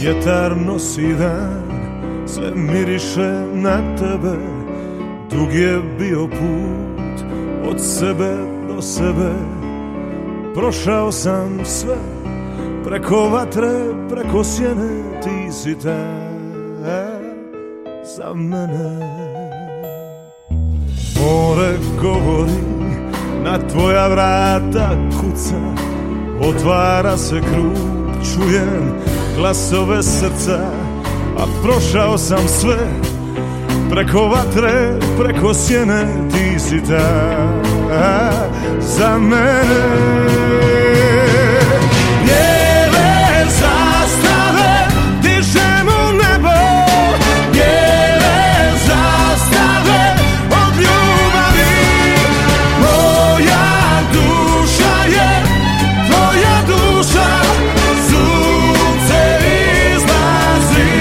Vjetar nosi dan, sve miriše na tebe. Dug je bio put od sebe do sebe. Prošao sam sve, preko vatre, preko sjene. Ti si ta za mene. More govori, na tvoja vrata kuca. Otvara se krug, čujem glasove srca. A prošao sam sve, preko vatre, preko sjene. Ti si ta za mene. Bijele zastave dižem u nebo. Bijele zastave od ljubavi. Moja duša je tvoja duša. Sunce izlazi.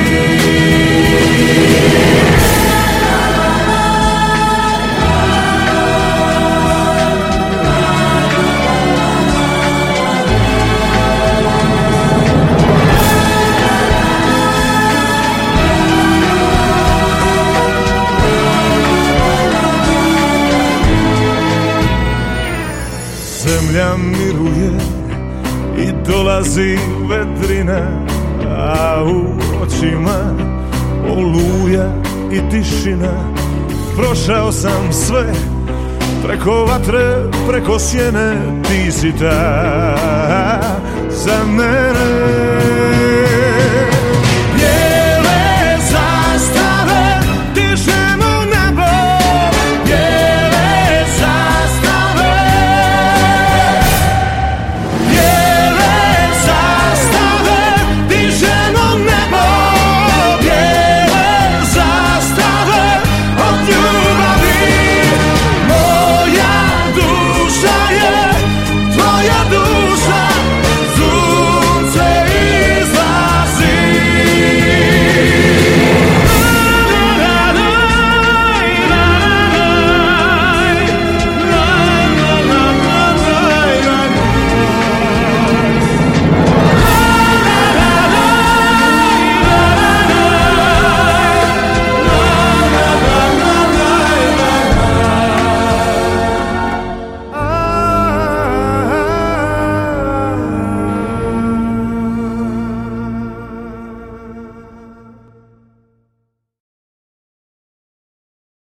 Zemlja miruje i dolazi vedrina, a u očima oluja i tišina. Prošao sam sve, preko vatre, preko sjene. Ti si ta za mene.